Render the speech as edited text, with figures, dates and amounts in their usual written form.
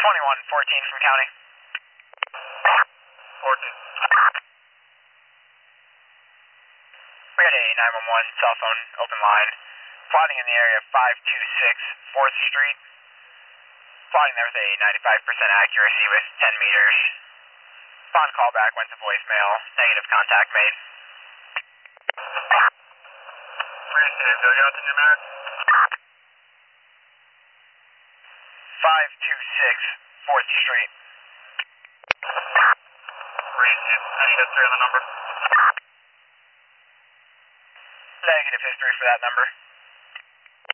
2114 from county. 14. We got a 911 cell phone open line. Plotting in the area of 526 4th Street. Plotting there with a 95% accuracy with 10 meters. Upon callback went to voicemail. Negative contact made. Appreciate it. Dugout in your mark? 526 4th Street. Appreciate it. Any history on the number? Negative history for that number.